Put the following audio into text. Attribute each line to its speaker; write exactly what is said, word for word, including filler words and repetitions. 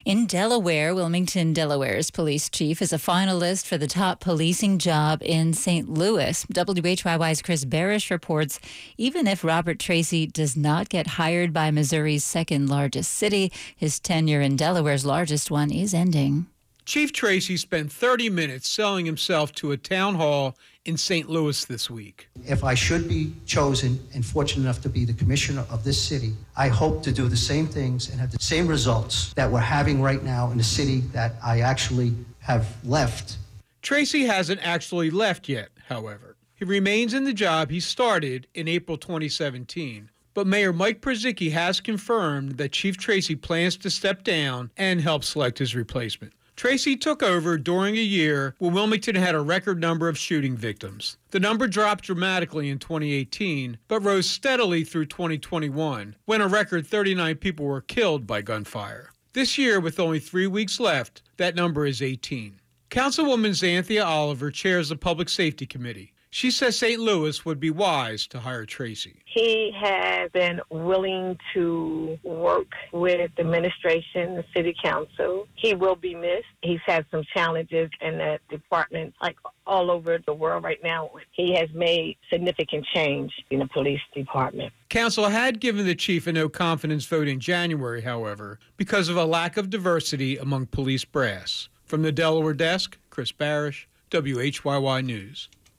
Speaker 1: In Delaware, Wilmington, Delaware's police chief is a finalist for the top policing job in Saint Louis. W H Y Y's Chris Barish reports even if Robert Tracy does not get hired by Missouri's second largest city, his tenure in Delaware's largest one is ending.
Speaker 2: Chief Tracy spent thirty minutes selling himself to a town hall in Saint Louis this week.
Speaker 3: If I should be chosen and fortunate enough to be the commissioner of this city, I hope to do the same things and have the same results that we're having right now in the city that I actually have left.
Speaker 2: Tracy hasn't actually left yet, however. He remains in the job he started in April twenty seventeen. But Mayor Mike Purzycki has confirmed that Chief Tracy plans to step down and help select his replacement. Tracy took over during a year when Wilmington had a record number of shooting victims. The number dropped dramatically in twenty eighteen, but rose steadily through twenty twenty-one, when a record thirty-nine people were killed by gunfire. This year, with only three weeks left, that number is eighteen. Councilwoman Xanthia Oliver chairs the Public Safety Committee. She says Saint Louis would be wise to hire Tracy.
Speaker 4: He has been willing to work with the administration, the city council. He will be missed. He's had some challenges in that department, like all over the world right now. He has made significant change in the police department.
Speaker 2: Council had given the chief a no-confidence vote in January, however, because of a lack of diversity among police brass. From the Delaware desk, Chris Barish, W H Y Y News.